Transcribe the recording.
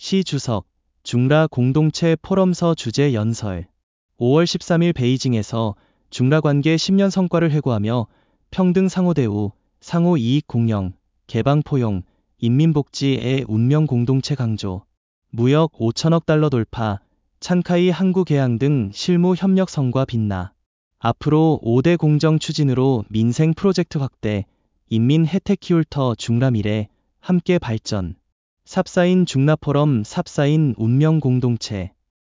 시 주석, 중라 공동체 포럼서 주재 연설. 5월 13일 베이징에서 중라 관계 10년 성과를 회고하며 평등 상호 대우, 상호 이익 공영, 개방 포용, 인민복지의 운명 공동체 강조, 무역 5천억 달러 돌파, 찬카이 항구 개항 등 실무 협력 성과 빛나. 앞으로 5대 공정 추진으로 민생 프로젝트 확대, 인민 혜택 키울 터 중라 미래, 함께 발전. 삽사인 중라 포럼 삽사인 운명 공동체.